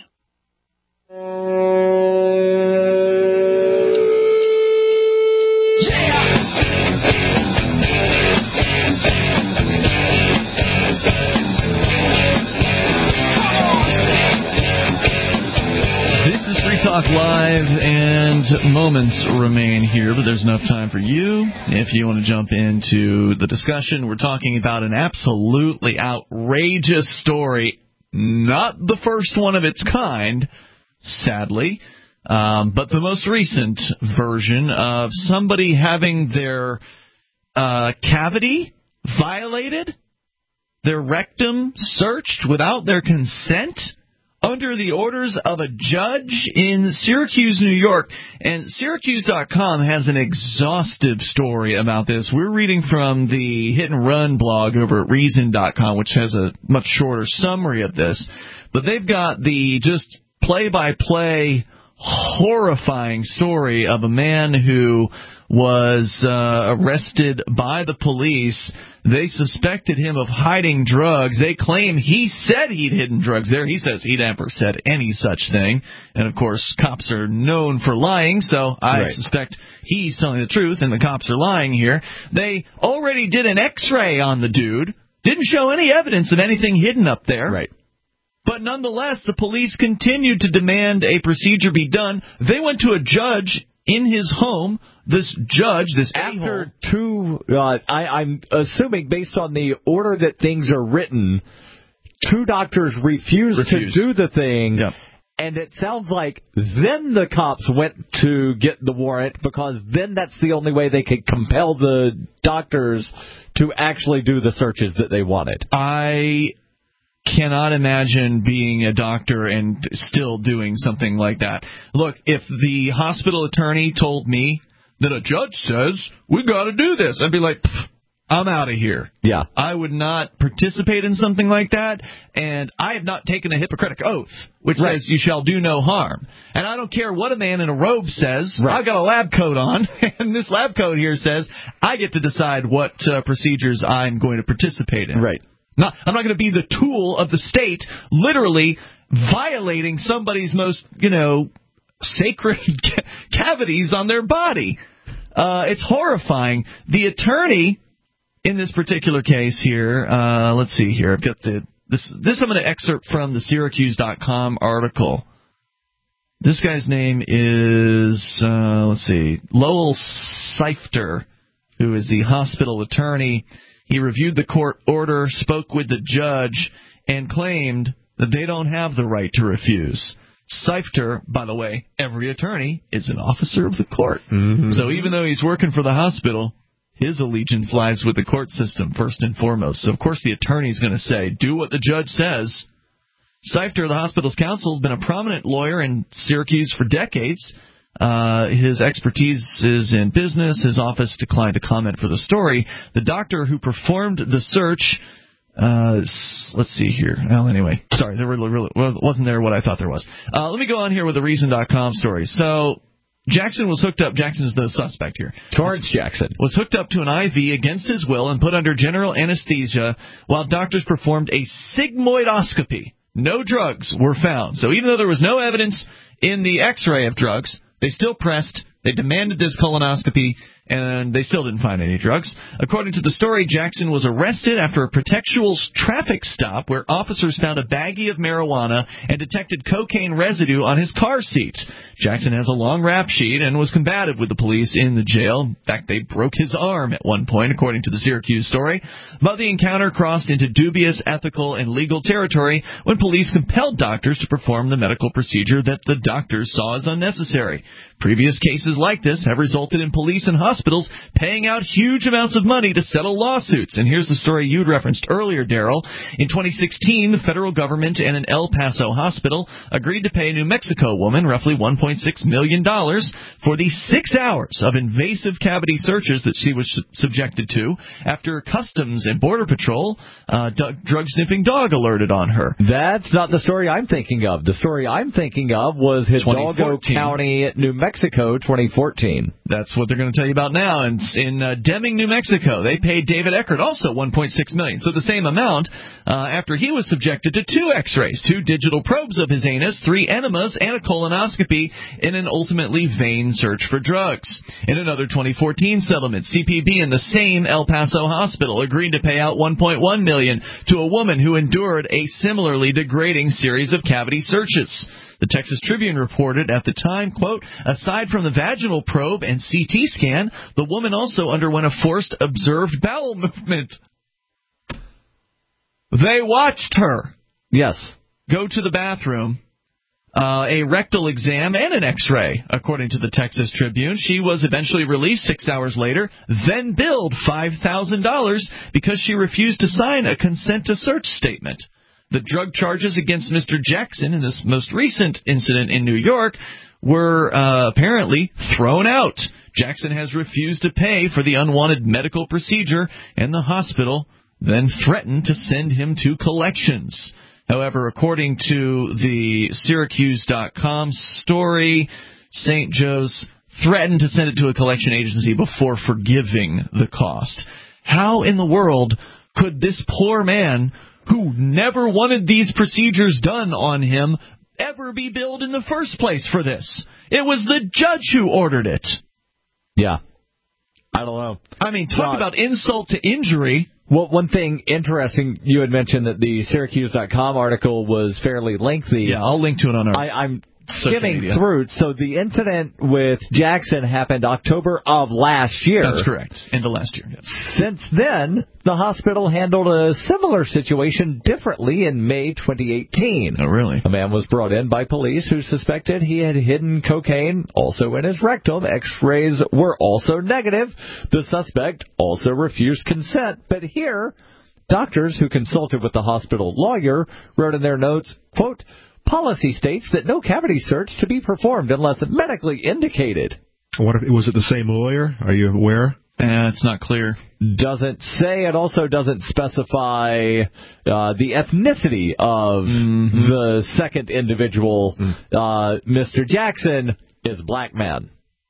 Talk Live, and moments remain here, but there's enough time for you if you want to jump into the discussion. We're talking about an absolutely outrageous story, not the first one of its kind, sadly, but the most recent version of somebody having their cavity violated, their rectum searched without their consent, under the orders of a judge in Syracuse, New York. And Syracuse.com has an exhaustive story about this. We're reading from the Hit and Run blog over at Reason.com, which has a much shorter summary of this. But they've got the just play-by-play horrifying story of a man who was arrested by the police. They suspected him of hiding drugs. They claim he said he'd hidden drugs there. He says he never said any such thing. And, of course, cops are known for lying, so I suspect he's telling the truth, and the cops are lying here. They already did an X-ray on the dude. Didn't show any evidence of anything hidden up there. Right. But nonetheless, the police continued to demand a procedure be done. They went to a judge in his home. This judge, this after two, I'm assuming based on the order that things are written, two doctors refused to do the thing. Yep. And it sounds like then the cops went to get the warrant because then that's the only way they could compel the doctors to actually do the searches that they wanted. I cannot imagine being a doctor and still doing something like that. Look, if the hospital attorney told me that a judge says, we got to do this, I'd be like, I'm out of here. Yeah. I would not participate in something like that, and I have not taken a Hippocratic oath, which says you shall do no harm. And I don't care what a man in a robe says. Right. I've got a lab coat on, and this lab coat here says I get to decide what procedures I'm going to participate in. Right. I'm not going to be the tool of the state, literally violating somebody's most, sacred cavities on their body. It's horrifying. The attorney in this particular case here, let's see here. I've got this I'm going to excerpt from the Syracuse.com article. This guy's name is, Lowell Seifter. who is the hospital attorney. He reviewed the court order, spoke with the judge, and claimed that they don't have the right to refuse. Seifter, by the way, every attorney is an officer of the court. Mm-hmm. So even though he's working for the hospital, his allegiance lies with the court system first and foremost. So, of course, the attorney's going to say, do what the judge says. Seifter, the hospital's counsel, has been a prominent lawyer in Syracuse for decades. His expertise is in business. His office declined to comment for the story. The doctor who performed the search, let's see here. Well, anyway, sorry, there wasn't there what I thought there was. Let me go on here with the Reason.com story. So Jackson was hooked up. Jackson is the suspect here. Torrance Jackson was hooked up to an IV against his will and put under general anesthesia while doctors performed a sigmoidoscopy. No drugs were found. So even though there was no evidence in the X-ray of drugs, they still pressed. They demanded this colonoscopy, and they still didn't find any drugs. According to the story, Jackson was arrested after a pretextual traffic stop where officers found a baggie of marijuana and detected cocaine residue on his car seat. Jackson has a long rap sheet and was combative with the police in the jail. In fact, they broke his arm at one point, according to the Syracuse story. But the encounter crossed into dubious ethical and legal territory when police compelled doctors to perform the medical procedure that the doctors saw as unnecessary. Previous cases like this have resulted in police and hospitals paying out huge amounts of money to settle lawsuits. And here's the story you'd referenced earlier, Daryl. In 2016, the federal government and an El Paso hospital agreed to pay a New Mexico woman roughly $1.6 million for the 6 hours of invasive cavity searches that she was subjected to after Customs and Border Patrol drug-sniffing dog alerted on her. That's not the story I'm thinking of. The story I'm thinking of was Hidalgo County, New Mexico, 2014. That's what they're going to tell you about now. And in Deming, New Mexico, they paid David Eckert also $1.6 million. So the same amount after he was subjected to 2 X-rays, 2 digital probes of his anus, 3 enemas, and a colonoscopy in an ultimately vain search for drugs. In another 2014 settlement, CPB and the same El Paso hospital agreed to pay out $1.1 million to a woman who endured a similarly degrading series of cavity searches. The Texas Tribune reported at the time, quote, aside from the vaginal probe and CT scan, the woman also underwent a forced observed bowel movement. They watched her. Yes. Go to the bathroom, a rectal exam, and an X-ray, according to the Texas Tribune. She was eventually released 6 hours later, then billed $5,000 because she refused to sign a consent to search statement. The drug charges against Mr. Jackson in this most recent incident in New York were apparently thrown out. Jackson has refused to pay for the unwanted medical procedure, and the hospital then threatened to send him to collections. However, according to the Syracuse.com story, St. Joe's threatened to send it to a collection agency before forgiving the cost. How in the world could this poor man, who never wanted these procedures done on him, ever be billed in the first place for this? It was the judge who ordered it. Yeah. I don't know. I mean, talk about insult to injury. Well, one thing interesting, you had mentioned that the Syracuse.com article was fairly lengthy. Yeah, I'll link to it on our I'm skimming through. So the incident with Jackson happened October of last year. That's correct. End of last year. Yes. Since then, the hospital handled a similar situation differently in May 2018. Oh, really? A man was brought in by police who suspected he had hidden cocaine also in his rectum. X-rays were also negative. The suspect also refused consent. But here, doctors who consulted with the hospital lawyer wrote in their notes, quote, policy states that no cavity search to be performed unless medically indicated. What if, was it the same lawyer? Are you aware? It's not clear. Doesn't say. It also doesn't specify the ethnicity of the second individual. Mr. Jackson is black man.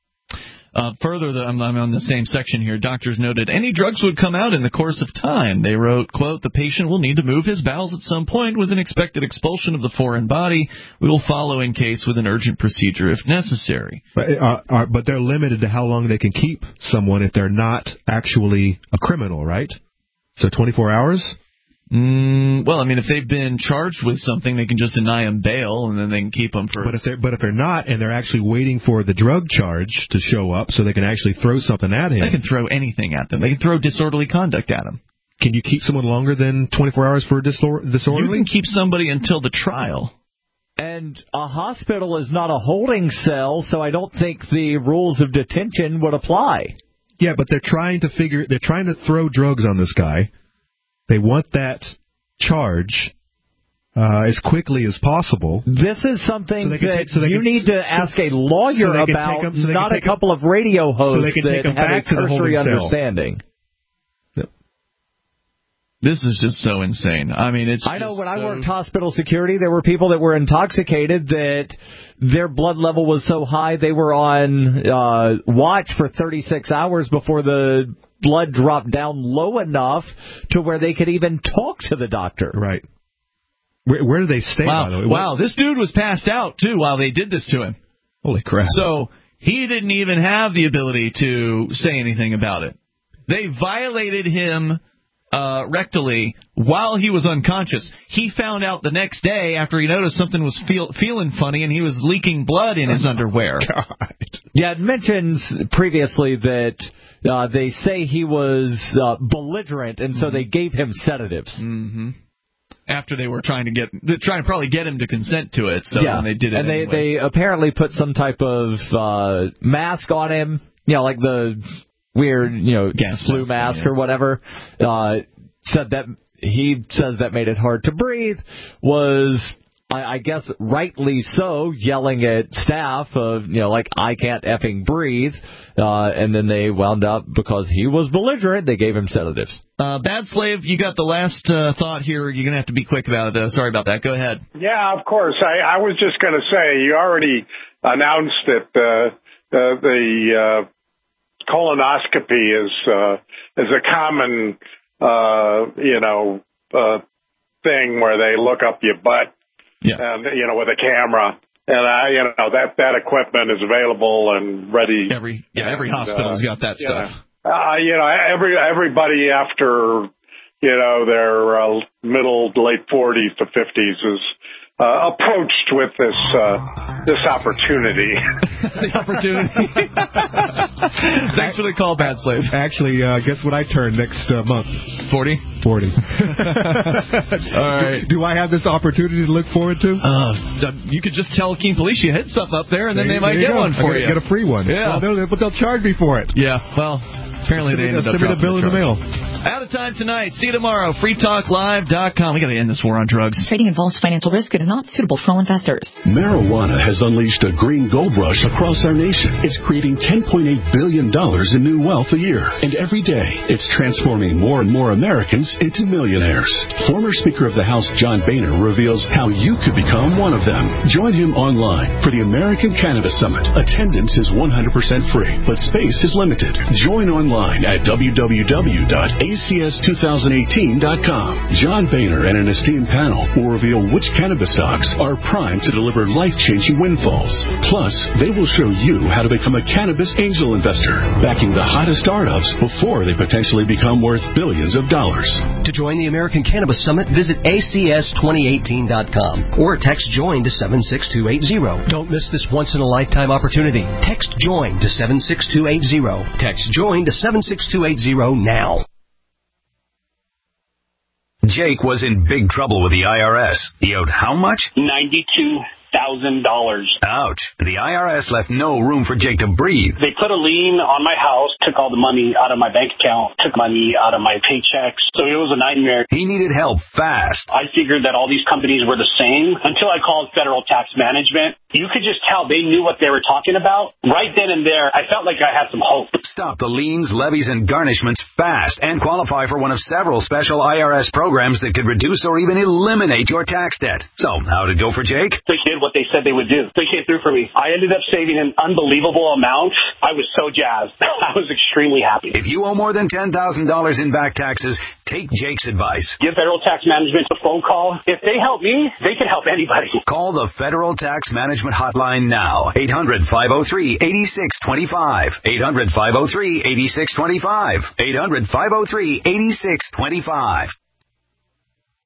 Further, I'm on the same section here. Doctors noted any drugs would come out in the course of time. They wrote, quote, the patient will need to move his bowels at some point with an expected expulsion of the foreign body. We will follow in case with an urgent procedure if necessary. But they're limited to how long they can keep someone if they're not actually a criminal, right? So 24 hours? Well, I mean, if they've been charged with something, they can just deny them bail, and then they can keep them for... But if they're not, and they're actually waiting for the drug charge to show up so they can actually throw something at him... They can throw anything at them. They can throw disorderly conduct at them. Can you keep someone longer than 24 hours for disorderly? You can keep somebody until the trial. And a hospital is not a holding cell, so I don't think the rules of detention would apply. Yeah, but they're trying to throw drugs on this guy. They want that charge as quickly as possible. This is something you need to ask a lawyer about, not a couple of radio hosts that have a cursory understanding. This is just so insane. I mean, I know when I worked hospital security, there were people that were intoxicated that their blood level was so high they were on watch for 36 hours before the blood dropped down low enough to where they could even talk to the doctor. Right. Where do they stay, by the way? Wow, this dude was passed out, too, while they did this to him. Holy crap. So he didn't even have the ability to say anything about it. They violated him rectally while he was unconscious. He found out the next day after he noticed something was feeling funny, and he was leaking blood in his underwear. God. Yeah, it mentions previously that they say he was belligerent, and so they gave him sedatives. Mm-hmm. After they were trying to probably get him to consent to it, so they did it. And anyway. they apparently put some type of mask on him, like the weird, gas flu mask or whatever. Said that he says that made it hard to breathe. Was I guess rightly so, yelling at staff of I can't effing breathe. And then they wound up, because he was belligerent, they gave him sedatives. Bad Slave, you got the last thought here. You're gonna have to be quick about it. Sorry about that. Go ahead. Yeah, of course. I was just going to say, you already announced that the colonoscopy is a common thing where they look up your butt and with a camera, and that equipment is available and ready. Every hospital's got that stuff. Everybody after their middle late 40s to 50s is approached with this opportunity. The opportunity. Thanks for the call, Bad Slave. Actually, guess what I turn next month? 40? 40. All right. Do I have this opportunity to look forward to? You could just tell Keene Police you hit something up there, and then they might get one for you. Get a free one. Yeah. But they'll charge me for it. Yeah, well... Apparently they ended up dropping the bill in the mail. Out of time tonight. See you tomorrow. FreeTalkLive.com. We got to end this war on drugs. Trading involves financial risk and is not suitable for all investors. Marijuana has unleashed a green gold rush across our nation. It's creating $10.8 billion in new wealth a year. And every day, it's transforming more and more Americans into millionaires. Former Speaker of the House John Boehner reveals how you could become one of them. Join him online for the American Cannabis Summit. Attendance is 100% free, but space is limited. Join online at www.acs2018.com. John Boehner and an esteemed panel will reveal which cannabis stocks are primed to deliver life-changing windfalls. Plus, they will show you how to become a cannabis angel investor, backing the hottest startups before they potentially become worth billions of dollars. To join the American Cannabis Summit, visit acs2018.com or text JOIN to 76280. Don't miss this once-in-a-lifetime opportunity. Text JOIN to 76280. Text JOIN to 76280 now. Jake was in big trouble with the IRS. He owed how much? $92,000. Ouch. The IRS left no room for Jake to breathe. They put a lien on my house, took all the money out of my bank account, took money out of my paychecks. So it was a nightmare. He needed help fast. I figured that all these companies were the same until I called Federal Tax Management. You could just tell they knew what they were talking about. Right then and there, I felt like I had some hope. Stop the liens, levies, and garnishments fast and qualify for one of several special IRS programs that could reduce or even eliminate your tax debt. So, how'd it go for Jake? They did what they said they would do. They came through for me. I ended up saving an unbelievable amount. I was so jazzed. I was extremely happy. If you owe more than $10,000 in back taxes, take Jake's advice. Give Federal Tax Management a phone call. If they help me, they can help anybody. Call the Federal Tax Management Hotline now. 800-503-8625. 800-503-8625. 800-503-8625.